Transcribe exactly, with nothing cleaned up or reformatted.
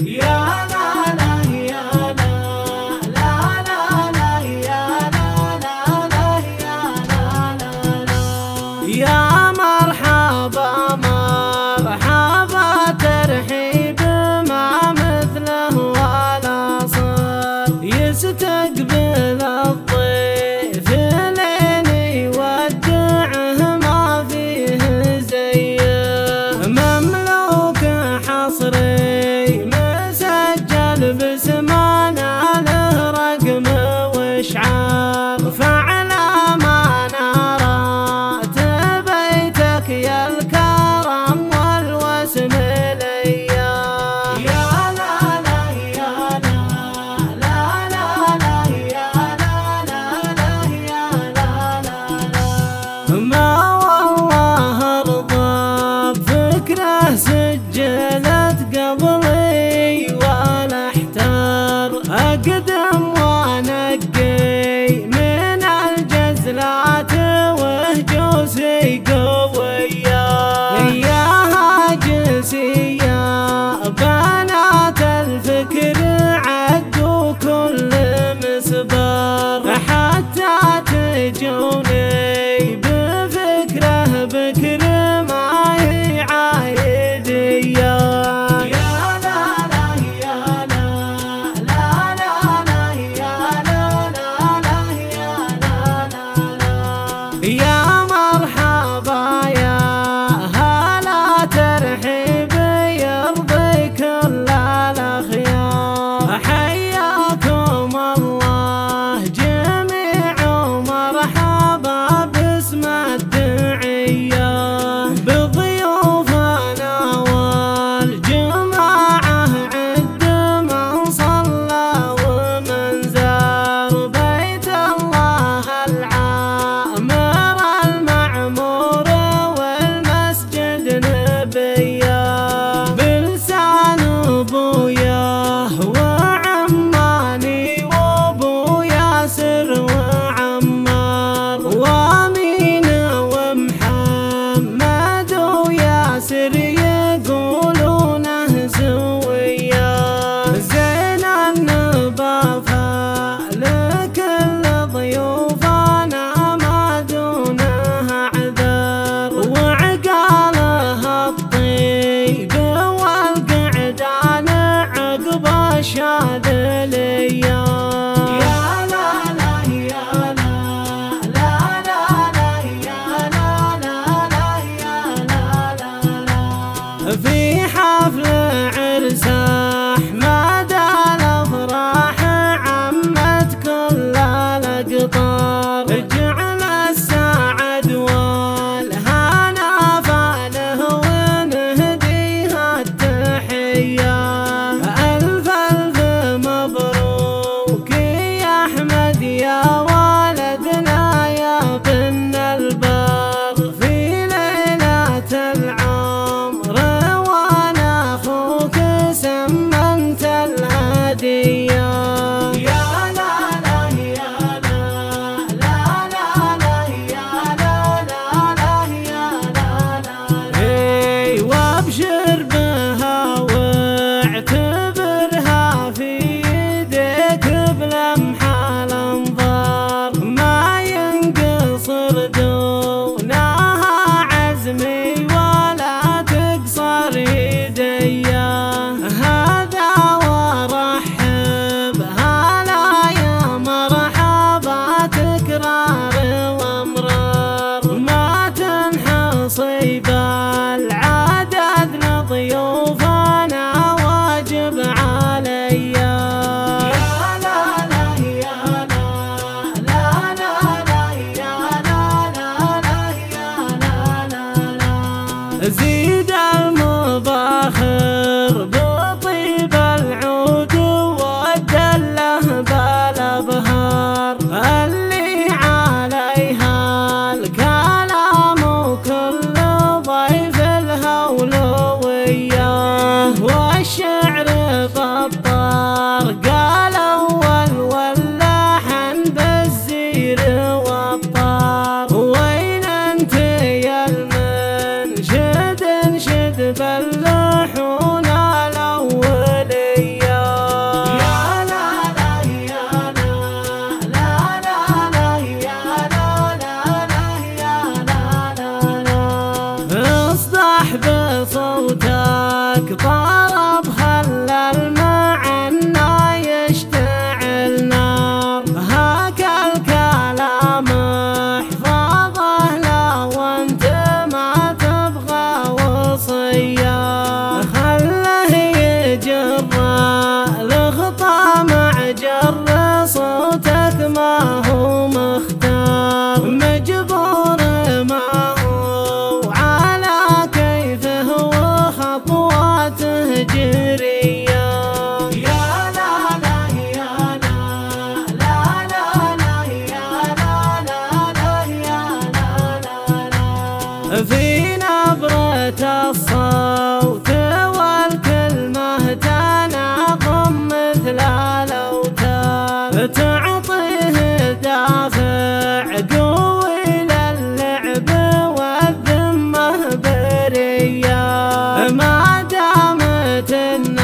يا مرحبا مرحبا ترحيب ما مثله ولا صار، يستقبل الضيف لين يودعه ما فيه زيه، مملوك حصري مسجل بسمانه له رقم وشعار، فعلى ما نرى يا الكرم والوسم ليا. يا لا لا يا لا لا لا لا يا لا لا لا يا لا لا لا، ما والله ارضى بفكره سجلت قبلي ولا احتار، اقدم وانقي من الجزلات وهجوسي قوية، ياها جنسية بنات الفكر عدوا كل مسبار، حتى تجوني بفكره بكر ما هي عايدية. يا لا لا يا لا لا لا لا يا لا لا لا يا لا لا لا، يا مرحبا يا هلا ترحيب يرضي كل الأخيار، حياكم الله جميع ومرحبا باسم الدعية، بضيوفنا والجماعة عد من صلى ومن زار بيت الله العامر المعمور والمسجد نبيا، بلسان ابويا وعماني وابو ياسر وعمار وامين ومحمد وياسر يقولونه سويا، زين النظافة لكل ضيوفنا ما دونها عذر، وعقالها الطيب والقعدان عقب الشاذلية. يا لا لا يا لا لا لا لا يا لا لا لا يا لا لا لا، في حفل عرس أحمد الأفراح عمت كل الأقطار، جعل السعد والهنا فاله ونهديها التحية، ألف ألف برية. يا لا لا يا لا لا لا لا يا لا لا لا يا لا لا لا. في نبرة الصوت والكلمة تناغم مثل الأوتار، تعطيه دافع قوي للعب والذمة برية. ما دامت